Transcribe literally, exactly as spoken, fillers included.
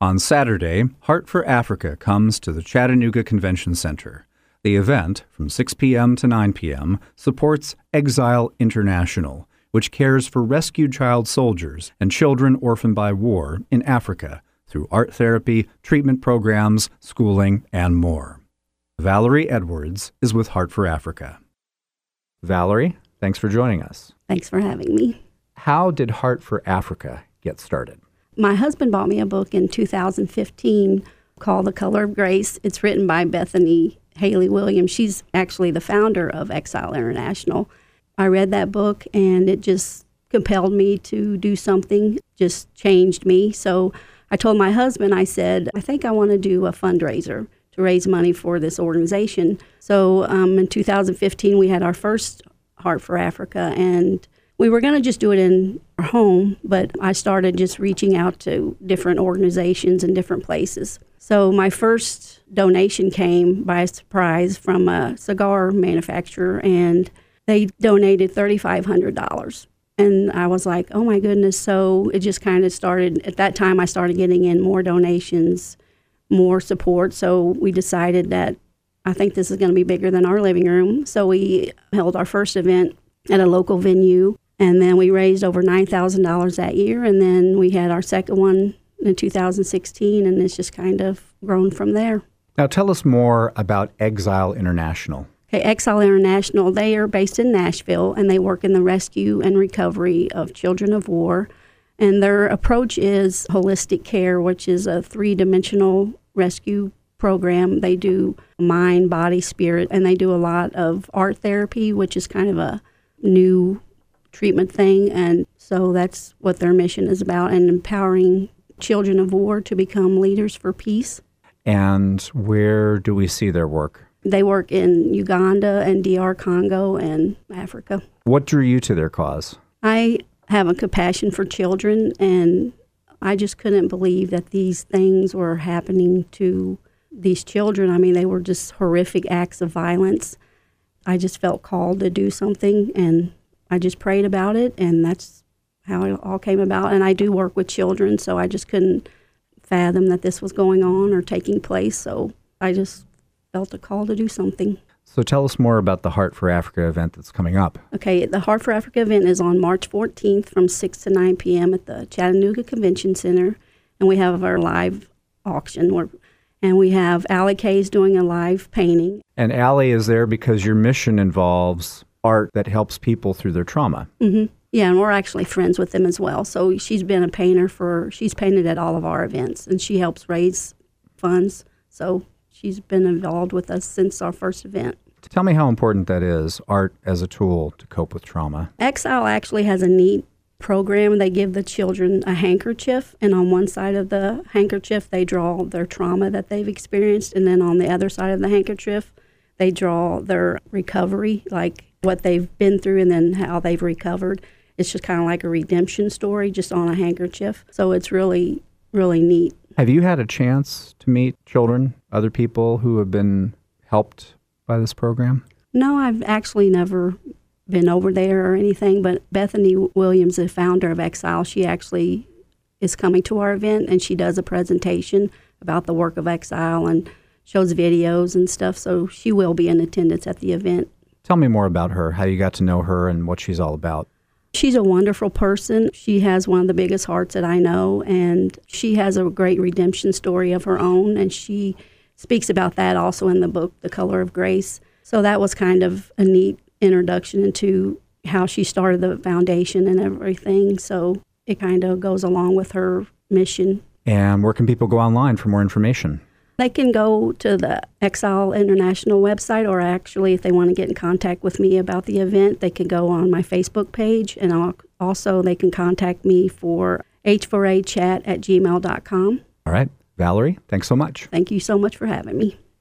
On Saturday, Heart for Africa comes to the Chattanooga Convention Center. The event, from six p.m. to nine p.m., supports Exile International, which cares for rescued child soldiers and children orphaned by war in Africa through art therapy, treatment programs, schooling, and more. Valerie Edwards is with Heart for Africa. Valerie, thanks for joining us. Thanks for having me. How did Heart for Africa get started? My husband bought me a book in two thousand fifteen called The Color of Grace. It's written by Bethany Haley Williams. She's actually the founder of Exile International. I read that book and it just compelled me to do something, just changed me. So I told my husband, I said, I think I want to do a fundraiser to raise money for this organization. So um, in two thousand fifteen, we had our first Heart for Africa, and we were going to just do it in our home, but I started just reaching out to different organizations in different places. So my first donation came by surprise from a cigar manufacturer, and they donated three thousand five hundred dollars. And I was like, oh my goodness. So it just kind of started, at that time I started getting in more donations, more support. So we decided that I think this is going to be bigger than our living room. So we held our first event at a local venue, and then we raised over nine thousand dollars that year. And then we had our second one in two thousand sixteen, and it's just kind of grown from there. Now tell us more about Exile International. Okay, Exile International, they are based in Nashville, and they work in the rescue and recovery of children of war. And their approach is holistic care, which is a three-dimensional rescue program. They do mind, body, spirit, and they do a lot of art therapy, which is kind of a new treatment thing. And so that's what their mission is about, and empowering children of war to become leaders for peace. And where do we see their work? They work in Uganda and D R Congo and Africa. What drew you to their cause? I have a compassion for children, and I just couldn't believe that these things were happening to these children. I mean, they were just horrific acts of violence. I just felt called to do something, and I just prayed about it, and that's how it all came about. And I do work with children, so I just couldn't fathom that this was going on or taking place. So I just felt a call to do something. So tell us more about the Heart for Africa event that's coming up. Okay, the Heart for Africa event is on March fourteenth from six to nine p.m. at the Chattanooga Convention Center, and we have our live auction, where, and we have Allie Kay's doing a live painting. And Allie is there because your mission involves art that helps people through their trauma. Mm-hmm. Yeah, and we're actually friends with them as well. So she's been a painter for, she's painted at all of our events, and she helps raise funds. So she's been involved with us since our first event. Tell me how important that is, art as a tool to cope with trauma. Exile actually has a neat program. They give the children a handkerchief, and on one side of the handkerchief, they draw their trauma that they've experienced, and then on the other side of the handkerchief, they draw their recovery, like what they've been through and then how they've recovered. It's just kind of like a redemption story, just on a handkerchief. So it's really, really neat. Have you had a chance to meet children, other people who have been helped by this program? No, I've actually never been over there or anything, but Bethany Williams, the founder of Exile, she actually is coming to our event, and she does a presentation about the work of Exile and shows videos and stuff, so she will be in attendance at the event. Tell me more about her, how you got to know her and what she's all about. She's a wonderful person. She has one of the biggest hearts that I know, and she has a great redemption story of her own, and she speaks about that also in the book, The Color of Grace. So that was kind of a neat introduction into how she started the foundation and everything. So it kind of goes along with her mission. And where can people go online for more information? They can go to the Exile International website, or actually if they want to get in contact with me about the event, they can go on my Facebook page, and I'll, also they can contact me for h four a chat at gmail dot com. All right. Valerie, thanks so much. Thank you so much for having me.